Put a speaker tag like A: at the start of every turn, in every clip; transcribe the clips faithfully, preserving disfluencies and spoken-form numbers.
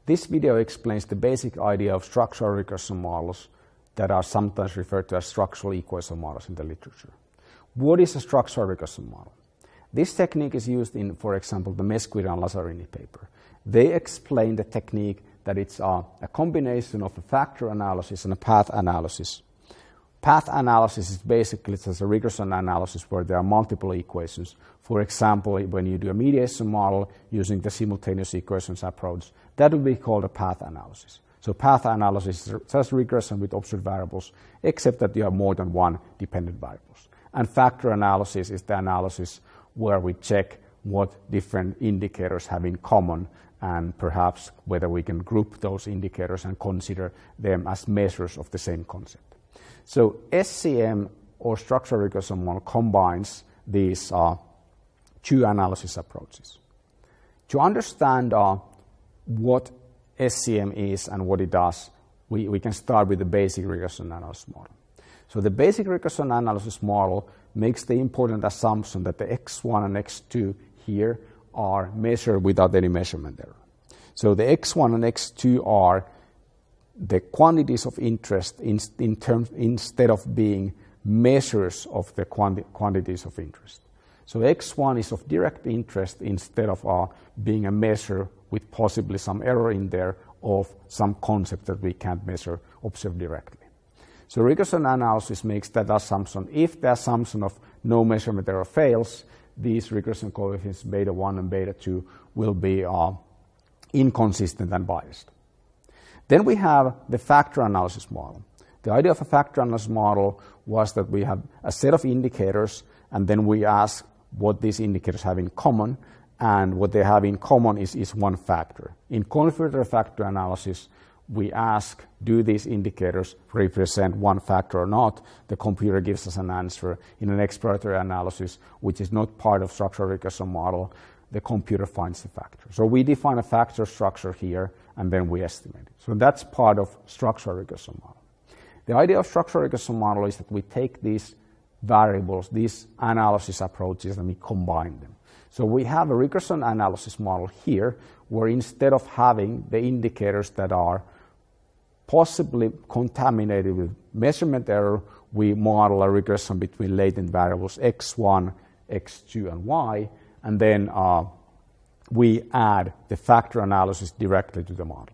A: This video explains the basic idea of structural regression models that are sometimes referred to as structural equation models in the literature. What is a structural regression model? This technique is used in, for example, the Mesquida and Lazzarini paper. They explain the technique that it's a, a combination of a factor analysis and a path analysis. Path analysis is basically just a regression analysis where there are multiple equations. For example, when you do a mediation model using the simultaneous equations approach, that would be called a path analysis. So path analysis is just regression with observed variables, except that you have more than one dependent variables. And factor analysis is the analysis where we check what different indicators have in common and perhaps whether we can group those indicators and consider them as measures of the same concept. So S C M, or structural regression model, combines these uh, two analysis approaches. To understand uh, what S C M is and what it does, we, we can start with the basic regression analysis model. So the basic regression analysis model makes the important assumption that the x one and x two here are measured without any measurement error. So the x one and x two are the quantities of interest in, in terms, instead of being measures of the quanti quantities of interest. So x one is of direct interest instead of uh, being a measure with possibly some error in there of some concept that we can't measure, observe directly. So regression analysis makes that assumption. If the assumption of no measurement error fails, these regression coefficients beta one and beta two will be uh, inconsistent and biased. Then we have the factor analysis model. The idea of a factor analysis model was that we have a set of indicators, and then we ask what these indicators have in common, and what they have in common is, is one factor. In confirmatory factor analysis, we ask, do these indicators represent one factor or not? The computer gives us an answer. In an exploratory analysis, which is not part of structural regression model, the computer finds the factor. So we define a factor structure here, and then we estimate it. So that's part of structural regression model. The idea of structural regression model is that we take these variables, these analysis approaches, and we combine them. So we have a regression analysis model here, where instead of having the indicators that are possibly contaminated with measurement error, we model a regression between latent variables x one, x two, and y, and then uh, we add the factor analysis directly to the model.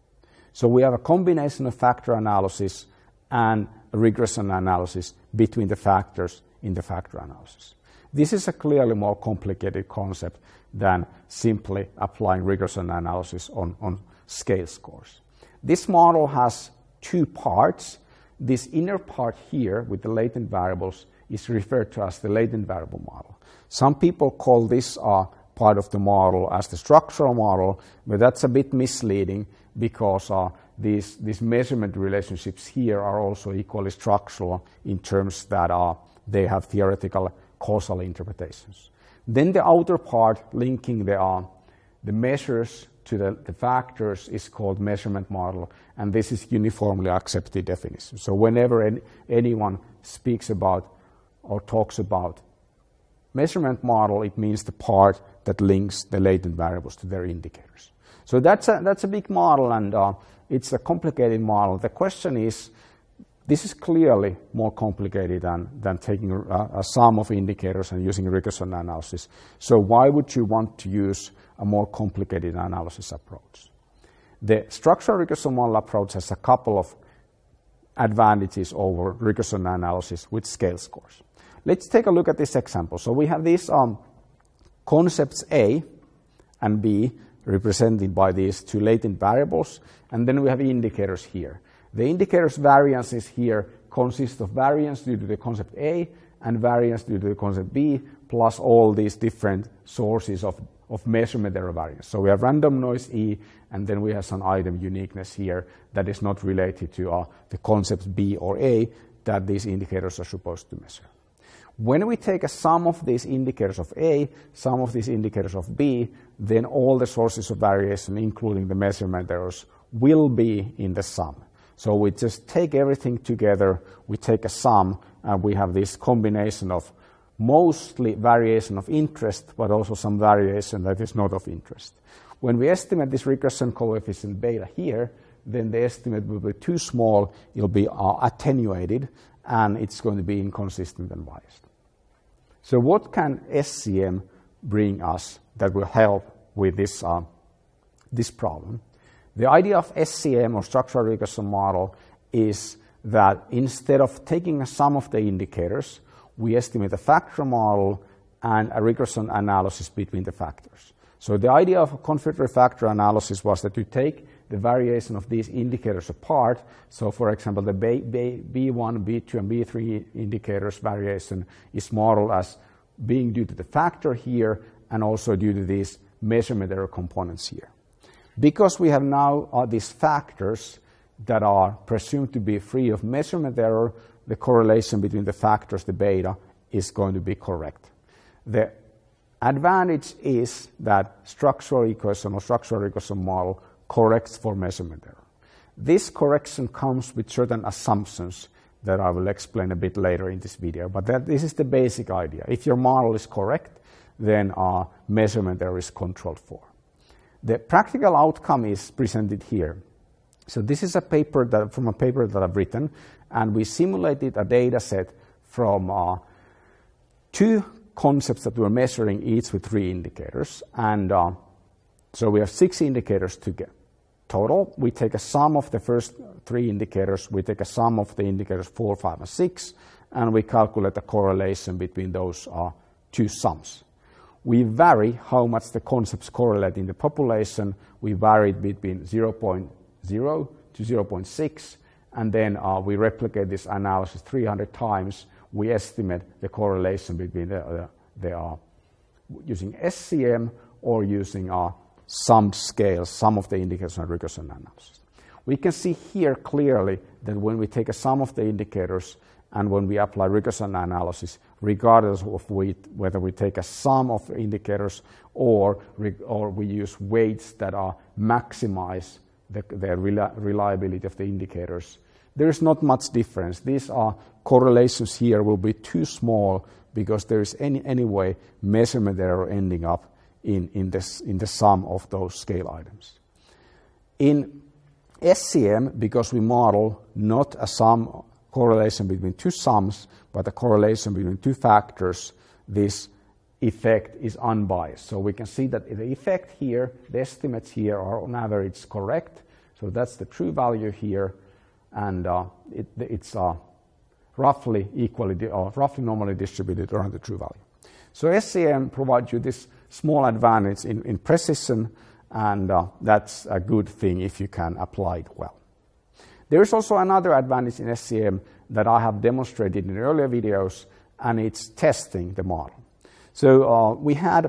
A: So we have a combination of factor analysis and a regression analysis between the factors in the factor analysis. This is a clearly more complicated concept than simply applying regression analysis on, on scale scores. This model has two parts. This inner part here with the latent variables is referred to as the latent variable model. Some people call this uh, part of the model as the structural model, but that's a bit misleading because uh, these, these measurement relationships here are also equally structural in terms that uh, they have theoretical causal interpretations. Then the outer part linking the, uh, the measures to the, the factors is called measurement model, and this is uniformly accepted definition. So whenever any, anyone speaks about or talks about measurement model, it means the part that links the latent variables to their indicators. So that's a, that's a big model, and uh, it's a complicated model. The question is, this is clearly more complicated than, than taking a, a sum of indicators and using regression analysis. So why would you want to use a more complicated analysis approach? The structural regression model approach has a couple of advantages over regression analysis with scale scores. Let's take a look at this example. So we have these um, concepts A and B represented by these two latent variables, and then we have indicators here. The indicators variances here consist of variance due to the concept A and variance due to the concept B, plus all these different sources of, of measurement error variance. So we have random noise E, and then we have some item uniqueness here that is not related to uh, the concepts B or A that these indicators are supposed to measure. When we take a sum of these indicators of A, sum of these indicators of B, then all the sources of variation, including the measurement errors, will be in the sum. So we just take everything together, we take a sum, and we have this combination of mostly variation of interest, but also some variation that is not of interest. When we estimate this regression coefficient beta here, then the estimate will be too small, it'll be uh, attenuated, and it's going to be inconsistent and biased. So what can S C M bring us that will help with this, uh, this problem? The idea of S C M, or structural regression model, is that instead of taking a sum of the indicators, we estimate a factor model and a regression analysis between the factors. So the idea of a confirmatory factor analysis was that you take the variation of these indicators apart. So for example, the B one, B two, and B three indicators variation is modeled as being due to the factor here and also due to these measurement error components here. Because we have now uh, these factors that are presumed to be free of measurement error, the correlation between the factors, the beta, is going to be correct. The advantage is that structural equation or structural regression model corrects for measurement error. This correction comes with certain assumptions that I will explain a bit later in this video, but that this is the basic idea. If your model is correct, then uh, measurement error is controlled for. The practical outcome is presented here. So this is a paper that, from a paper that I've written, and we simulated a data set from uh, two concepts that we're measuring, each with three indicators. And uh, so we have six indicators to get total. We take a sum of the first three indicators, we take a sum of the indicators four, five, and six, and we calculate the correlation between those uh, two sums. We vary how much the concepts correlate in the population. We vary between zero point zero to zero point six, and then uh, we replicate this analysis three hundred times. We estimate the correlation between the, uh, the uh, using S C M or using uh, summed scales, sum of the indicators and regression analysis. We can see here clearly that when we take a sum of the indicators and when we apply regression analysis, regardless of we, whether we take a sum of indicators or, or we use weights that are maximize the, the reliability of the indicators, there is not much difference. These are correlations here will be too small because there is any anyway measurement error ending up in, in, this, in the sum of those scale items. In S C M, because we model not a sum correlation between two sums, but a correlation between two factors, this effect is unbiased. So we can see that the effect here, the estimates here are on average correct. So that's the true value here, and uh, it, it's uh, roughly equally or roughly normally distributed around the true value. So S C M provides you this small advantage in, in precision, and uh, that's a good thing if you can apply it well. There is also another advantage in S C M that I have demonstrated in earlier videos, and it's testing the model. So uh, we had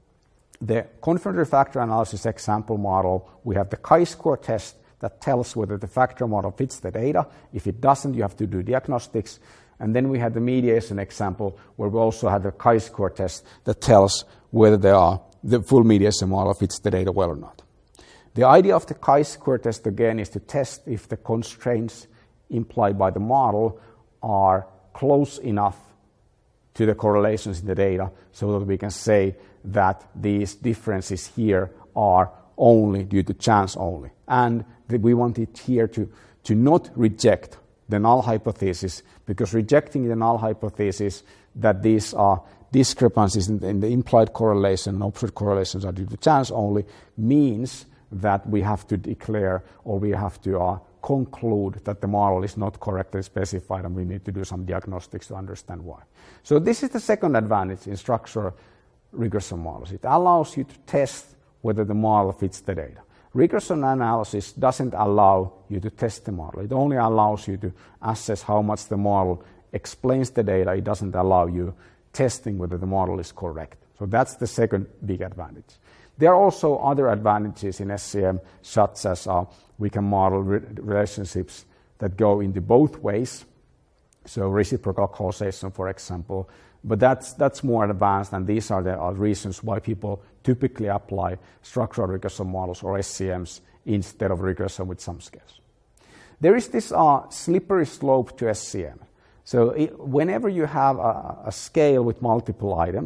A: the confirmatory factor analysis example model. We have the chi-square test that tells whether the factor model fits the data. If it doesn't, you have to do diagnostics. And then we had the mediation example where we also had the chi-square test that tells whether they are, the full mediation model fits the data well or not. The idea of the chi-square test, again, is to test if the constraints implied by the model are close enough to the correlations in the data so that we can say that these differences here are only due to chance only. And that we want it here to, to not reject the null hypothesis, because rejecting the null hypothesis that these are discrepancies in the, in the implied correlation and opposite correlations are due to chance only means that we have to declare or we have to uh, conclude that the model is not correctly specified, and we need to do some diagnostics to understand why. So this is the second advantage in structural regression models. It allows you to test whether the model fits the data. Regression analysis doesn't allow you to test the model. It only allows you to assess how much the model explains the data. It doesn't allow you testing whether the model is correct. So that's the second big advantage. There are also other advantages in S C M, such as uh, we can model re relationships that go into both ways, so reciprocal causation, for example. But that's, that's more advanced, and these are the uh, reasons why people typically apply structural regression models or S C Ms instead of regression with sum scales. There is this uh, slippery slope to S C M. So it, whenever you have a, a scale with multiple items,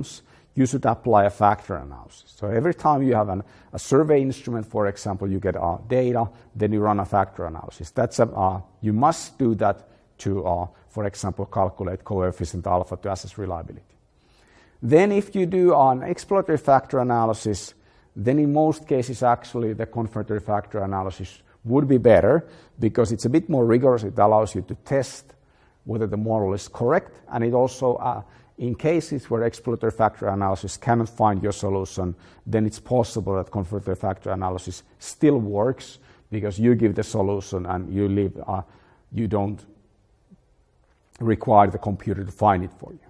A: you should apply a factor analysis. So every time you have an, a survey instrument, for example, you get uh, data, then you run a factor analysis. That's a, uh, you must do that to, uh, for example, calculate coefficient alpha to assess reliability. Then if you do an exploratory factor analysis, then in most cases actually the confirmatory factor analysis would be better because it's a bit more rigorous. It allows you to test whether the model is correct, and it also, uh, in cases where exploratory factor analysis cannot find your solution, then it's possible that confirmatory factor analysis still works because you give the solution and you leave, uh, you don't require the computer to find it for you.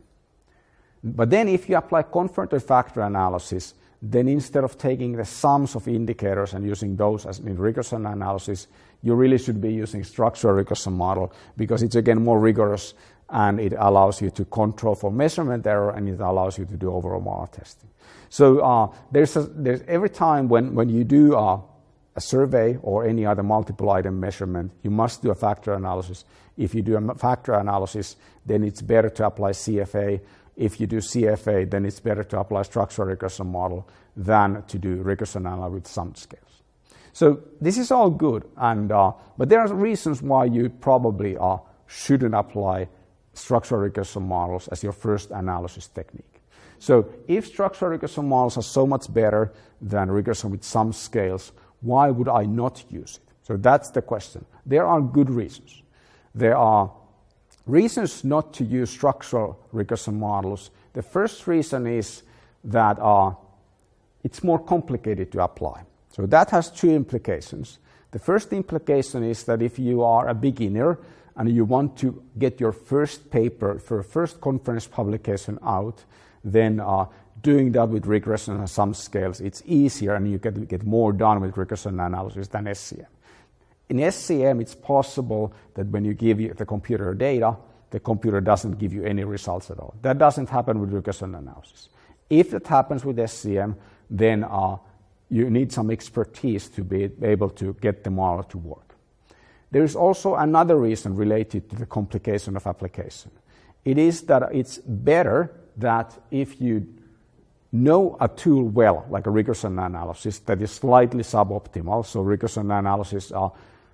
A: But then if you apply confirmatory factor analysis, then instead of taking the sums of indicators and using those as in regression analysis, you really should be using structural regression model because it's again more rigorous and it allows you to control for measurement error and it allows you to do overall model testing. So uh, there's, a, there's every time when, when you do uh, a survey or any other multiple item measurement, you must do a factor analysis. If you do a factor analysis, then it's better to apply C F A. If you do C F A, then it's better to apply structural regression model than to do regression analysis with sum scales. So this is all good, and uh, but there are reasons why you probably uh, shouldn't apply structural regression models as your first analysis technique. So if structural regression models are so much better than regression with sum scales, why would I not use it? So that's the question. There are good reasons. There are reasons not to use structural regression models. The first reason is that uh, it's more complicated to apply. So that has two implications. The first implication is that if you are a beginner and you want to get your first paper for first conference publication out, then uh, doing that with regression and sum scales, it's easier and you can get more done with regression analysis than S C M. In S C M, it's possible that when you give the computer data, the computer doesn't give you any results at all. That doesn't happen with regression analysis. If it happens with S C M, then uh, you need some expertise to be able to get the model to work. There is also another reason related to the complication of application. It is that it's better that if you know a tool well, like a regression analysis that is slightly suboptimal, so regression analysis uh,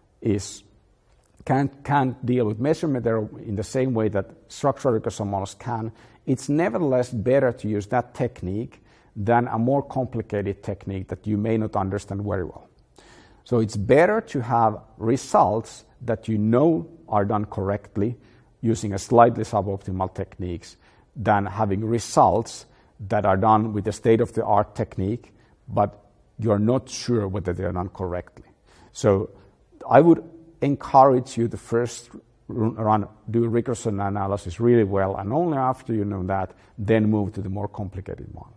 A: is can't, can't deal with measurement error in the same way that structural regression models can, it's nevertheless better to use that technique than a more complicated technique that you may not understand very well. So it's better to have results that you know are done correctly using a slightly suboptimal techniques than having results that are done with a state-of-the-art technique, but you're not sure whether they're done correctly. So I would encourage you to first run, do regression analysis really well, and only after you know that, then move to the more complicated models.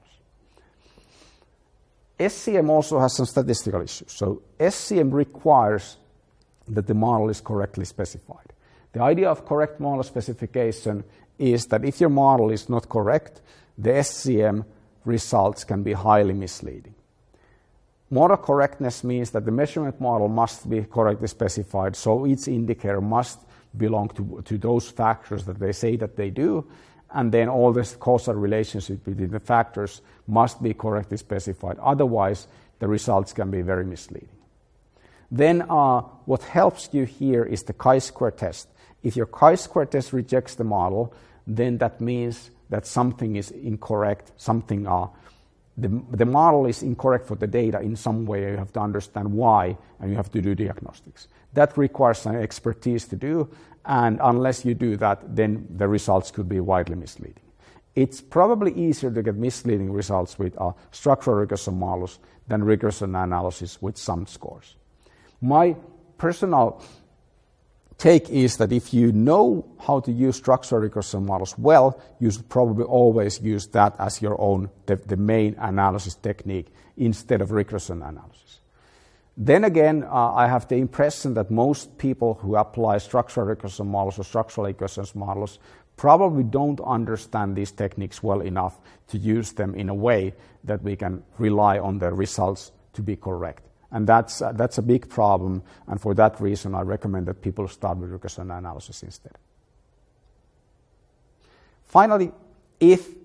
A: S C M also has some statistical issues. So S C M requires that the model is correctly specified. The idea of correct model specification is that if your model is not correct, the S C M results can be highly misleading. Model correctness means that the measurement model must be correctly specified, so each indicator must belong to, to those factors that they say that they do, and then all this causal relationship between the factors must be correctly specified. Otherwise, the results can be very misleading. Then uh, what helps you here is the chi-square test. If your chi-square test rejects the model, then that means that something is incorrect, something, uh, the, the model is incorrect for the data in some way. You have to understand why, and you have to do diagnostics. That requires some expertise to do, and unless you do that, then the results could be widely misleading. It's probably easier to get misleading results with uh, structural regression models than regression analysis with sum scores. My personal take is that if you know how to use structural regression models well, you should probably always use that as your own, the, the main analysis technique instead of regression analysis. Then again, uh, I have the impression that most people who apply structural regression models or structural regression models probably don't understand these techniques well enough to use them in a way that we can rely on the results to be correct. And that's, uh, that's a big problem, and for that reason I recommend that people start with regression analysis instead. Finally, if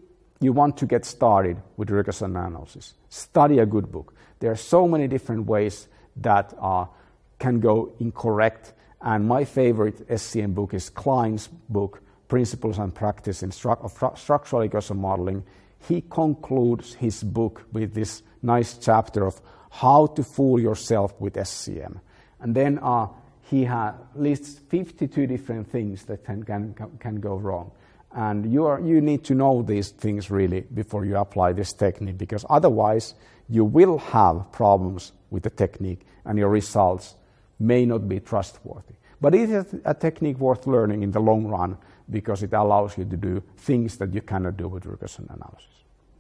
A: you want to get started with regression analysis, study a good book. There are so many different ways that uh, can go incorrect, and my favorite S C M book is Klein's book, Principles and Practice in Stru- of Structural Regression Modeling. He concludes his book with this nice chapter of how to fool yourself with S C M. And then uh, he ha- lists fifty-two different things that can, can, can go wrong. And you, are, you need to know these things really before you apply this technique, because otherwise you will have problems with the technique and your results may not be trustworthy. But it is a technique worth learning in the long run because it allows you to do things that you cannot do with regression analysis.